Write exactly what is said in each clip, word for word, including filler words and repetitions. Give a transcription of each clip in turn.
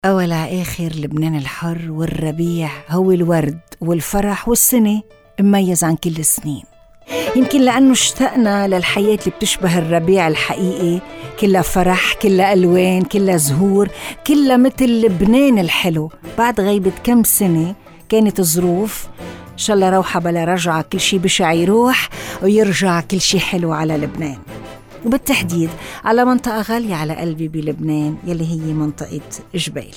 أول آخر لبنان الحر والربيع هو الورد والفرح والسنة مميز عن كل السنين. يمكن لأنه اشتقنا للحياة اللي بتشبه الربيع الحقيقي، كلها فرح، كلها ألوان، كلها زهور، كلها مثل لبنان الحلو. بعد غيبة كم سنة كانت الظروف إن شاء الله روحة بلا رجعة، كل شي بشع يروح ويرجع كل شي حلو على لبنان، وبالتحديد على منطقة غالية على قلبي بلبنان يلي هي منطقة جبيل.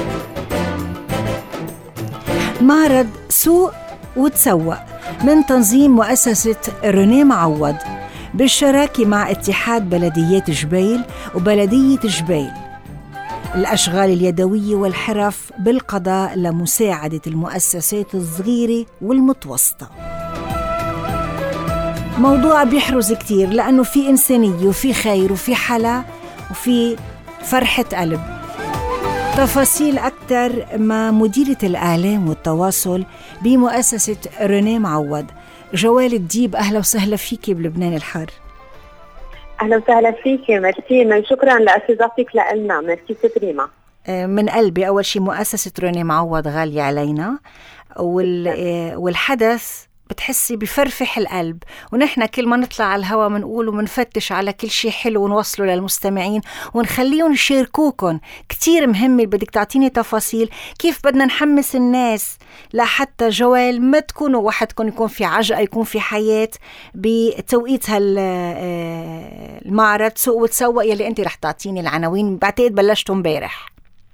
معرض سوق وتسوق من تنظيم مؤسسة روني معوض بالشراكة مع اتحاد بلديات جبيل وبلدية جبيل، الأشغال اليدوية والحرف بالقضاء لمساعدة المؤسسات الصغيرة والمتوسطة. موضوع بيحرز كتير لأنه في إنسانية وفي خير وفي حلا وفي فرحة قلب. تفاصيل أكتر مع مديرة الإعلام والتواصل بمؤسسة روني معوض، جوال الديب. أهلا وسهلا فيكي بلبنان الحر. أهلا وسهلا فيكي، ميرسي، شكرا لاستضافتك لنا، ميرسي ستريما. من قلبي. أول شيء مؤسسة روني معوض غالية علينا، والحدث بتحسي بفرفح القلب، ونحن كل ما نطلع على الهوا منقول ومنفتش على كل شيء حلو ونوصله للمستمعين ونخليهم يشاركوكم. كتير مهم بدك تعطيني تفاصيل كيف بدنا نحمس الناس لحتى جوال ما تكونوا وحدكم، يكون في عجقة، يكون في حياة بتوقيت هالمعرض سوق وتسوق يلي انت رح تعطيني العناوين. بعتقد بلشتوا امبارح.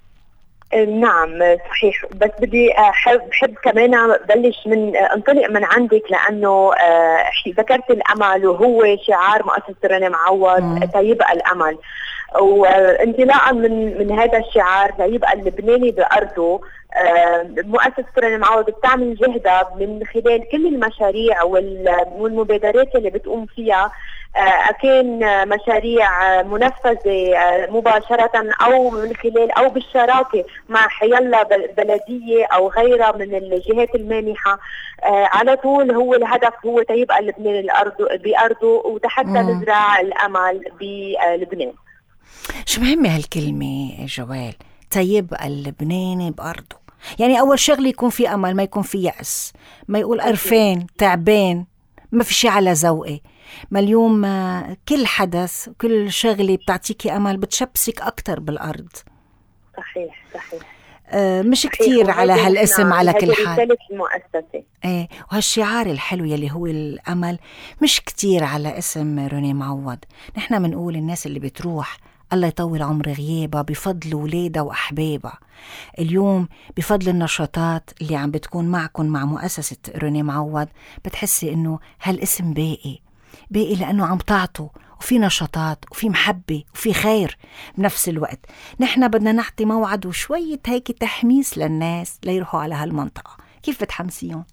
نعم صحيح، بس بدي أحب حب كمان بلش من انطلق من عندك، لأنه ذكرت الأمل وهو شعار مؤسسة روني معوض، تيبقى الأمل. وانطلاقا من من هذا الشعار ليبقى اللبناني بأرضه، مؤسسة روني معوض بتعمل جهدها من خلال كل المشاريع والمبادرات اللي بتقوم فيها، كان مشاريع منفذة مباشرة أو من خلال أو بالشراكة مع حيلا بلدية أو غيرها من الجهات المانحة. على طول هو الهدف هو تيبقى لبنان الأرض بأرضه وتحتى نزرع الأمل بلبنان. شو مهمة هالكلمة جوال، تيبقى اللبناني بأرضه؟ يعني أول شغل يكون في أمل، ما يكون في يأس، ما يقول قرفان تعبان ما في شي على ذوقي. ما اليوم كل حدث كل شغلة بتعطيكي أمل بتشبسك أكتر بالأرض. صحيح صحيح. آه مش صحيح. كتير على هالاسم على كل حال. المؤسسة ايه، وهالشعار الحلو يلي هو الأمل مش كتير على اسم روني معوض. نحن منقول الناس اللي بتروح الله يطول عمر غيابها بفضل ولادها وأحبابها. اليوم بفضل النشاطات اللي عم بتكون معكم مع مؤسسة روني معوض بتحسي إنه هالاسم باقي باقي لأنه عم تعطوا، وفي نشاطات وفي محبة وفي خير بنفس الوقت. نحن بدنا نعطي موعد وشوية هيك تحميس للناس ليروحوا على هالمنطقة. كيف بتحمسيهم؟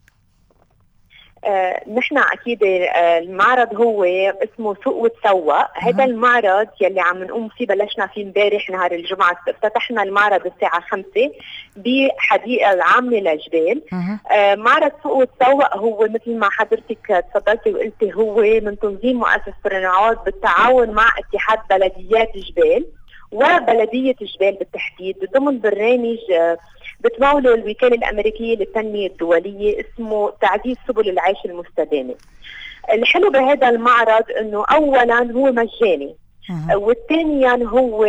آه، نحن أكيد آه، المعرض هو اسمه سوق وتسوق. هذا المعرض يلي عم نقوم فيه بلشنا فيه امبارح نهار الجمعة، افتتحنا المعرض الساعة خمسة بحديقة العامة لجبيل. آه، معرض سوق وتسوق هو مثل ما حضرتك تفضلتي وقلتي هو من تنظيم مؤسسة روني معوض بالتعاون مع اتحاد بلديات جبيل وبلدية جبيل بالتحديد، ضمن برنامج بتموله الوكالة الأمريكية للتنمية الدولية اسمه تعزيز سبل العيش المستدامة. الحلو بهذا المعرض انه اولا هو مجاني، والثانيا هو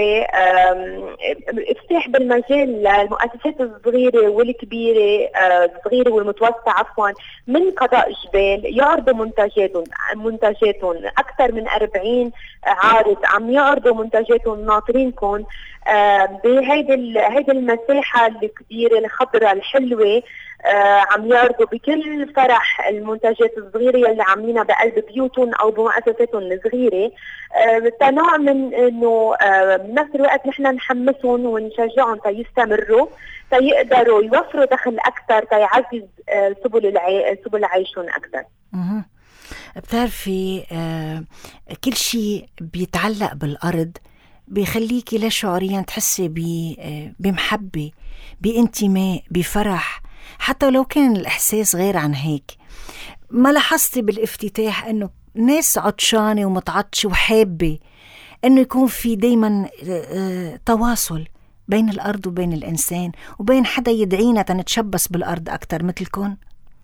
افتتاح بالمجال للمؤسسات الصغيرة والكبيرة، الصغيرة والمتوسطة عفوا، من قضاء جبيل يعرضوا منتجاتهم منتجاتهم أكثر من أربعين عارض عم يعرضوا منتجاتهم ناطرينكم بهيدي هيدي المساحة الكبيرة الخضراء الحلوة. آه عم يعرضوا بكل فرح المنتجات الصغيرة يلي عاملينها بقلب بيوتهم أو بمؤسساتهم الصغيرة، آه تنوع من إنه آه بنفس الوقت نحن نحمسهم ونشجعهم تيستمروا تيقدروا يوفروا دخل أكثر تيعزز آه سبل العي... سبل عيشهم أكثر. اها بتعرفي آه كل شيء بيتعلق بالأرض بيخليكي لا شعوريا تحسي بمحبة، بانتماء، بفرح، حتى لو كان الإحساس غير عن هيك. ما لاحظتي بالافتتاح أنه ناس عطشانة ومتعطشة وحابة أنه يكون في دايما تواصل بين الأرض وبين الإنسان، وبين حدا يدعينا تنتشبس بالأرض أكتر مثلكم.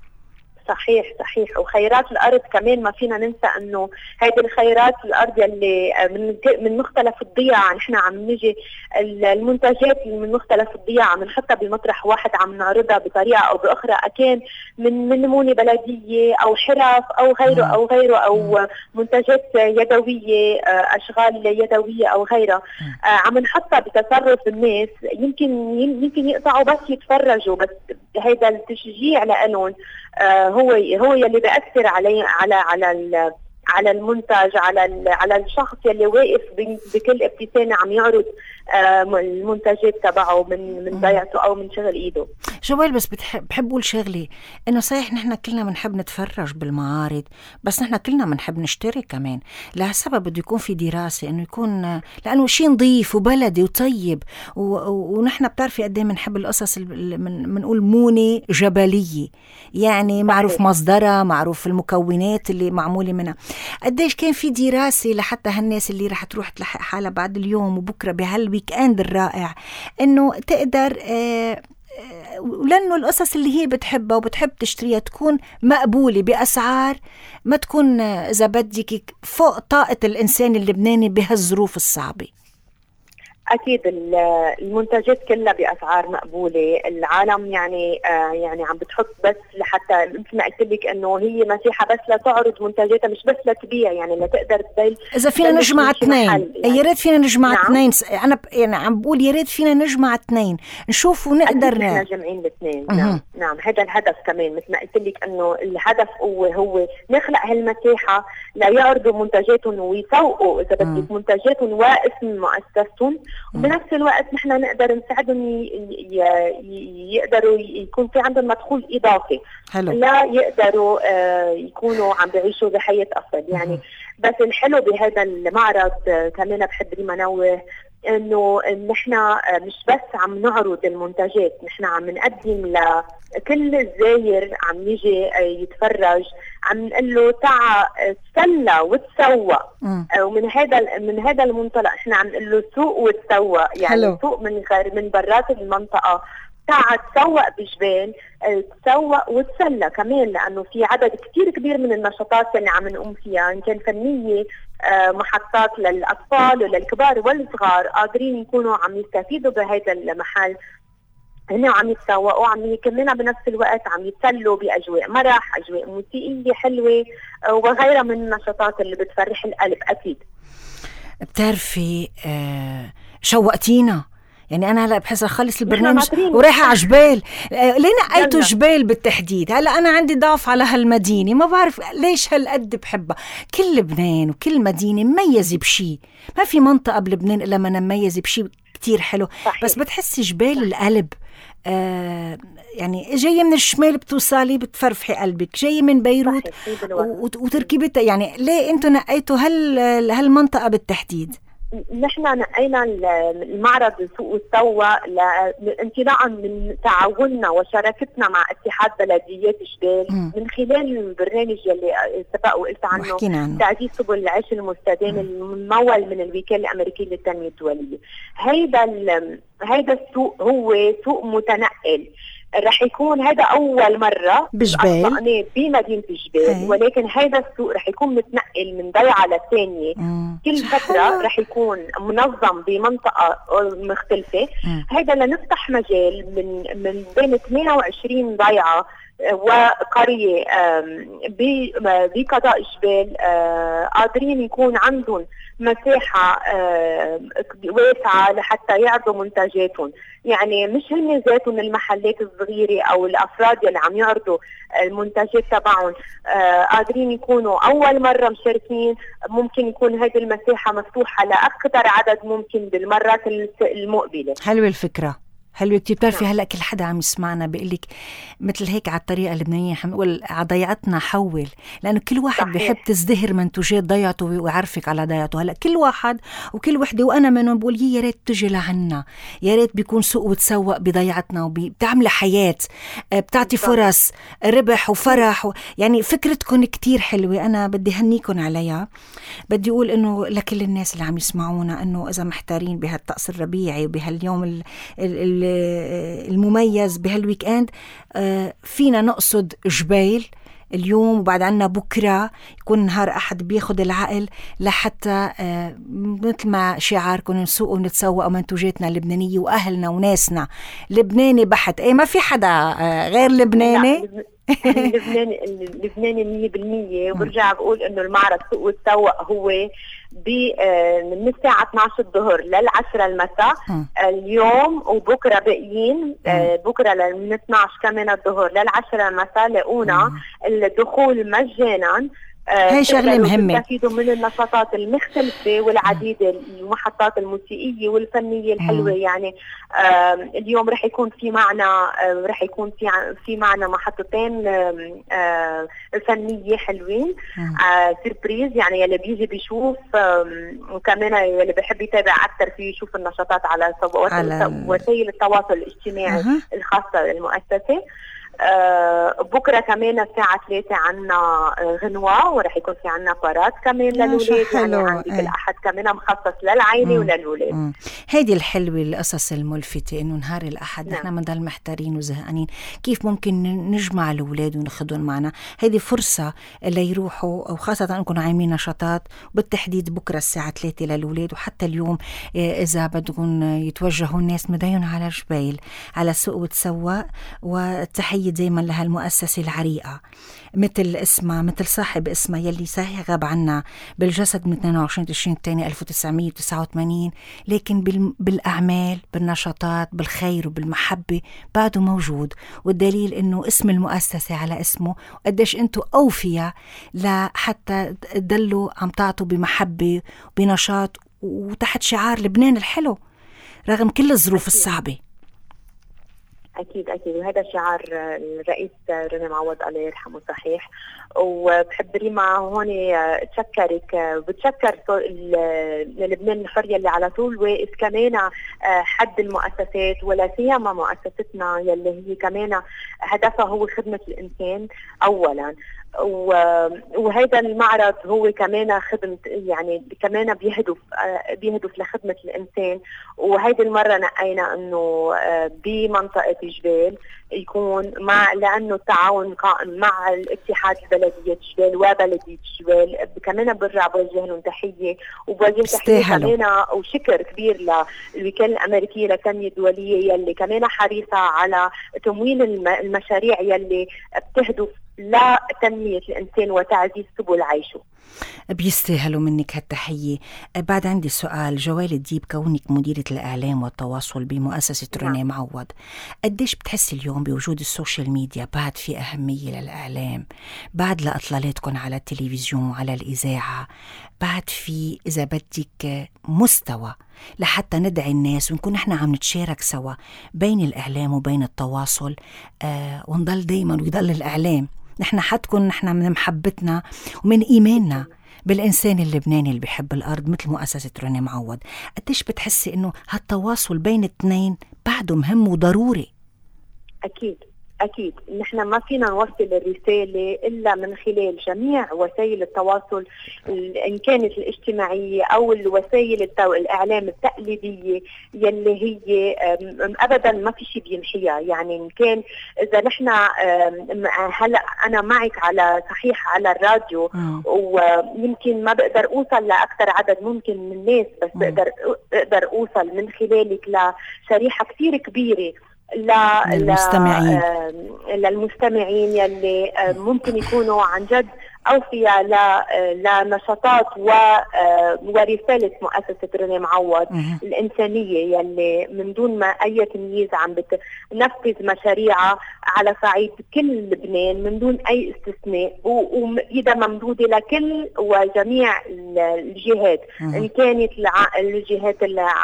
صحيح صحيح. وخيرات الأرض كمان ما فينا ننسى أنه هذه الخيرات الأرض اللي من من مختلف الضياع نحن عم نجي المنتجات من مختلف الضياع عم نحطها بمطرح واحد عم نعرضها بطريقة أو بأخرى، أكان من من نمونة بلدية أو حرف أو غيره أو غيره أو منتجات يدوية، أشغال يدوية أو غيرها، عم نحطها بتصرف الناس. يمكن يمكن يقطعوا بس يتفرجوا، بس هذا التشجيع لهم هو هو يلي بيأثر عليه على على على المنتج، على على الشخص يلي واقف بكل ابتسامة عم يعرض المنتجات تبعه من من ضيعته او من شغل ايده. جوال بس بتحب بحب اقول شغله، انه صحيح نحن كلنا بنحب نتفرج بالمعارض، بس نحن كلنا بنحب نشتري كمان. لهالسبب بده يكون في دراسه، انه يكون لانه شيء نظيف وبلدي وطيب، ونحن بتعرفي قد ايه بنحب القصص من بنقول مونه جبليه، يعني معروف مصدرها، معروف المكونات اللي معموله منها. قديش كان في دراسه لحتى هالناس اللي رح تروح تلحق حالها بعد اليوم وبكره بهالويك اند الرائع، انه تقدر آه لأنه القصص اللي هي بتحبها وبتحب تشتريها تكون مقبولة بأسعار ما تكون إذا بدك فوق طاقة الإنسان اللبناني بهالظروف الصعبة. أكيد المنتجات كلها بأسعار مقبولة. العالم يعني آه يعني عم بتحط بس لحتى مثل ما قلت لك إنه هي مسيحة بس لا تعرض منتجاتها، مش بس لتبيع، يعني لا تقدر تبيع. إذا فينا نجمع اثنين يعني. يا ريت فينا نجمع نعم. اثنين. أنا ب... يعني عم بقول يا ريت فينا نجمع اثنين نشوف ونقدر. نحن جمعين الاثنين. نعم نعم هذا الهدف كمان مثل ما قلت لك إنه الهدف هو هو نخلق هالمساحة لا يعرضوا منتجاتهم ويسوقوا إذا بدك منتجاتهم واسم مؤسستهم، وبنفس الوقت نحن نقدر نساعدهم يقدروا يكون في عندهم مدخول إضافي. حلو. لا يقدروا يكونوا عم بيعيشوا بحياة أفضل يعني. بس الحلو بهذا المعرض كمان بحب لي منوه انه نحن مش بس عم نعرض المنتجات، نحن عم نقدم لكل الزاير عم يجي يتفرج، عم نقول له تعا تسلى وتسوق. ومن هذا من هذا المنطلق احنا عم نقول له سوق وتسوق، يعني حلو. سوق من غير من برات المنطقه، تعا تسوق بجبال، تسوق وتسلى كمان، لانه في عدد كتير كبير من النشاطات اللي عم نقوم فيها ان كان فنيه، محطات للأطفال وللكبار والصغار قادرين يكونوا عم يستفيدوا بهذا المحل، هنا عم يتسوقوا، عم كمان بنفس الوقت عم يتسلوا بأجواء مرح، أجواء موسيقية حلوة وغيرها من النشاطات اللي بتفرح القلب. أكيد بتعرفي آه شوقتينا، يعني أنا هلأ بحس أخلص البرنامج ورايحة على جبال. ليه نقيتوا جبال بالتحديد؟ هلأ أنا عندي ضعف على هالمدينة، ما بعرف ليش هالقد بحبها. كل لبنان وكل مدينة مميزة بشي، ما في منطقة بلبنان إلا ما نميز بشي كتير حلو. صحيح. بس بتحسي جبال صحيح. القلب آه يعني جاية من الشمال بتوصلي بتفرفحي قلبك، جاية من بيروت وتركبتها. يعني ليه أنتوا نقيتوا هال هالمنطقة بالتحديد؟ نحن نقينا المعرض سوق وتسوق انطلاقا من تعاوننا وشراكتنا مع اتحاد بلديات جبال م. من خلال البرنامج اللي سبق وقلت عنه تعزيز سبل العيش المستدام الممول من الوكالة الأمريكية للتنمية الدولية. هيدا هيدا السوق هو سوق متنقل، رح يكون هذا أول مرة بجبال بمدينة جبال، ولكن هذا السوق رح يكون متنقل من ضيعة للثانية. كل فترة رح يكون منظم بمنطقة مختلفة. هذا لنفتح مجال من من بين ثمانية وعشرين ضيعة وقرية بقضاء جبال قادرين يكون عندهم مساحة واسعة لحتى يعرضوا منتجاتهم. يعني مش هن ذاتهم المحلات الصغيرة أو الأفراد اللي عم يعرضوا المنتجات تبعهم قادرين يكونوا أول مرة مشاركين، ممكن يكون هذه المساحة مفتوحة لأكثر عدد ممكن بالمرات المقبلة. حلوة الفكرة، حلو كتير. بتعرفي هلأ كل حدا عم يسمعنا بيقلك مثل هيك على الطريقة اللبنانية حنقول على ضيعتنا حول، لأنه كل واحد صحيح. بيحب تزدهر منتوجات ضيعته ويعرفك على ضيعته. هلأ كل واحد وكل وحدة وأنا منهم بقول يا ريت تجي لعنا، يا ريت بيكون سوق وتسوق بضيعتنا وبتعمل حياة، بتعطي فرص ربح وفرح و... يعني فكرتكم كتير حلوة، أنا بدي هنيكم عليها. بدي أقول إنه لكل الناس اللي عم يسمعونا إنه إذا محتارين بهالطقس الربيعي وبهاليوم ال... ال... المميز بهالويك اند، فينا نقصد جبيل اليوم وبعد عنا بكرة يكون نهار أحد بياخد العقل لحتى مثل ما شعاركم نسوق ونتسوق منتوجاتنا اللبنانية وأهلنا وناسنا لبناني بحت. ايه ما في حدا غير لبناني. اللبناني اللبناني مية بالمية. وبرجع بقول إنه المعرض سوق وتسوق هو من الساعة اثني عشر الظهر للعشرة المساء اليوم وبكرة باقيين. بكرة من اثني عشر كمان الظهر للعشرة المساء لقونا الدخول مجانا. هاي شغلة مهمة. تستفيدوا من النشاطات المختلفة والعديد المحطات الموسيقية والفنية الحلوة. مم. يعني اليوم رح يكون في معنا رح يكون في في معنا محطتين فنية حلوين سيربريز. يعني يلي بيجي بيشوف وكمان يلي بيحب يتابع أكثر فيه يشوف النشاطات على وسائل التواصل الاجتماعي أه. الخاصة بالمؤسسة. آه بكرة كمان الساعة ثلاثة عنا غنوة ورح يكون في عنا بارات كمان للولاد. يعني عندك ايه. الأحد كمان مخصص للعائلة وللولاد. هيدي الحلوة القصص الملفتة إنه نهار الأحد نحن منضل محتارين وزهقانين كيف ممكن نجمع الولاد وناخدهم معنا. هيدي فرصة اللي يروحوا وخاصة أنكم عاملين نشاطات بالتحديد بكرة الساعة ثلاثة للولاد. وحتى اليوم إذا بدكم يتوجهوا الناس مدين على جبيل على سوق وتسوق. والتحية دايما لها المؤسسة العريقة مثل اسمها مثل صاحب اسمها يلي صحيح غاب عنا بالجسد من اثنين وعشرين تشرين الثاني ألف وتسعمية وتسعة وثمانين، لكن بالأعمال بالنشاطات بالخير وبالمحبة بعده موجود. والدليل انه اسم المؤسسة على اسمه وقديش انتوا أوفياء لحتى تدلوا عم تعطوا بمحبة وبنشاط وتحت شعار لبنان الحلو رغم كل الظروف الصعبة. أكيد أكيد. وهذا شعار الرئيس ريني معوض الله يرحمه صحيح. وبحب ريما هون تشكرك وبتشكر لبنان الحر يلي على طول واقف كمان حد المؤسسات ولا سيما مؤسستنا يلي هي كمان هدفها هو خدمة الإنسان أولا. وهذا المعرض هو كمان خدمة يعني كمان بيهدف بيهدف لخدمة الإنسان. وهيدي المرة نقينا إنه بمنطقة جبال يكون مع لأنه التعاون قائم مع الاتحاد البلدية جبال وبلدية جبال. كمان برجع بوجه لهم تحية وبوجه تحية كمان وشكر كبير للوكالة الأمريكية للتنمية الدولية يلي كمان حريصة على تمويل المشاريع يلي بتهدف لا تنمية الإنسان وتعزيز سبل عيشه. بيستاهلوا منك هالتحية. بعد عندي سؤال جوال الديب، كونك مديرة الإعلام والتواصل بمؤسسة ريني معوض، قديش بتحسي اليوم بوجود السوشيال ميديا بعد في أهمية للإعلام بعد لأطلالاتكم على التلفزيون وعلى الإذاعة بعد في إذا بدك مستوى لحتى ندعي الناس ونكون احنا عم نتشارك سوا بين الإعلام وبين التواصل آه ونضل دايما ويضل الإعلام نحن حدكن نحن من محبتنا ومن إيماننا بالإنسان اللبناني اللي بيحب الأرض مثل مؤسسة ريني معوض. قديش بتحسي إنه هالتواصل بين الاثنين بعده مهم وضروري؟ أكيد أكيد. نحن ما فينا نوصل الرسالة إلا من خلال جميع وسائل التواصل إن كانت الاجتماعية أو الوسائل التو... الإعلام التقليدية يلي هي أبدا ما في شيء بيمحيها. يعني إن كان إذا نحن هلأ أنا معك على صحيح على الراديو م. ويمكن ما بقدر أوصل لأكثر عدد ممكن من الناس بس م. بقدر أقدر أوصل من خلالك لشريحة كتير كبيرة للمستمعين للمستمعين يلي ممكن يكونوا عن جد أوفياء لنشاطات ورسالة مؤسسة رينيه معوض الإنسانية، يلي من دون ما أي تمييز عم بتنفذ مشاريعها على صعيد كل لبنان من دون أي استثناء، وإذا ممدودة لكل وجميع الجهات، إن كانت الجهات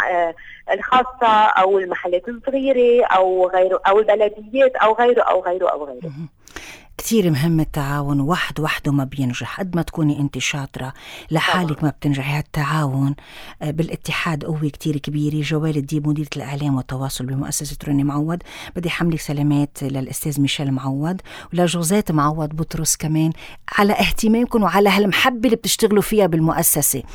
الخاصة أو المحلات الصغيرة أو غيره أو البلديات أو غيره أو غيره أو غيره. كتير مهم التعاون، واحد وحده ما بينجح، قد ما تكوني انت شاطرة لحالك ما بتنجحي. هالتعاون بالاتحاد قوة كتير كبيرة. جوال الديب مديرة الإعلام والتواصل بمؤسسة رينيه معوض، بدي حملك سلامات للأستاذ ميشيل معوض ولجوزات معوض بطرس كمان على اهتمامكم وعلى هالمحبة اللي بتشتغلوا فيها بالمؤسسة.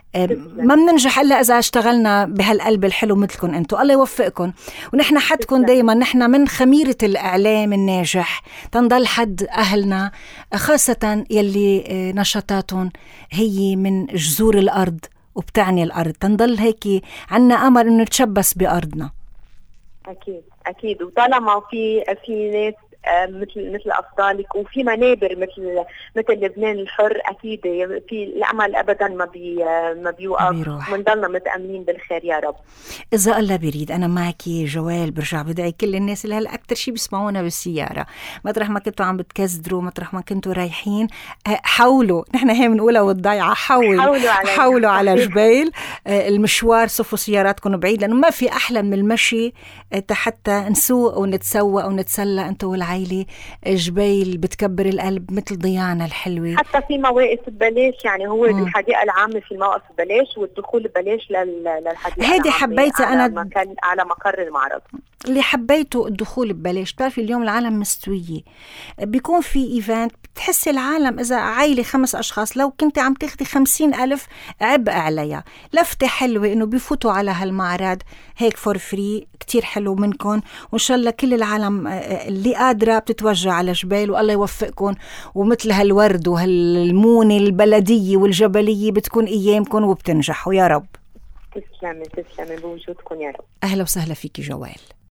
ما بننجح إلا إذا اشتغلنا بهالقلب الحلو مثلكم أنتوا. الله يوفقكم، ونحن حدكم دايما، نحن من خميرة الإعلام الناجح تنضل حد أهلنا، خاصة يلي نشاطاتهم هي من جذور الأرض وبتعني الأرض، تنضل هيك عنا أمل إنه نتشبث بأرضنا. أكيد أكيد، وطالما في في ناس مثل مثل أفضالك وفي منابر مثل مثل لبنان الحر، أكيد في الأمل أبدا ما بي ما بيوقف، ونضلنا متأمنين بالخير يا رب إذا الله بيريد. أنا معك جوال، برجع بدعي كل الناس اللي هلا أكتر شيء بيسمعونا بالسيارة، مطرح ما كنتوا عم بتكزدروا، مطرح ما كنتوا رايحين، حاولوا، نحن هي بنقولها والضيعة، حاول حاولوا على, حاولوا على جبيل. المشوار صفوا سياراتكم بعيد، لأنه ما في أحلى من المشي حتى نسوق ونتسوق ونتسلى أنتوا والعائلة. جبيل بتكبر القلب مثل ضيانا الحلوة. حتى في مواقف ببلاش، يعني هو م. بالحديقة العامة في مواقف ببلاش، والدخول ببلاش للحديقة هيدي حبيتها أنا على, مكان على مقر المعرض. اللي حبيته الدخول ببلاش. بتعرفي اليوم العالم مستوية، بيكون في إيفنت بتحس العالم إذا عائلة خمس أشخاص لو كنت عم تاخدي خمسين ألف عبء عليها. لفتة حلوة إنه بيفوتوا على هالمعرض هيك فور فري، كتير حلو منكم، وإن شاء الله كل العالم اللي قادرة بتتوجه على جبال، والله يوفقكم. ومثل هالورد وهالمونة البلدية والجبلية بتكون أيامكم وبتنجحوا يا رب. تسلمي تسلمي بوجودكم يا رب. أهلا وسهلا فيكي جوال.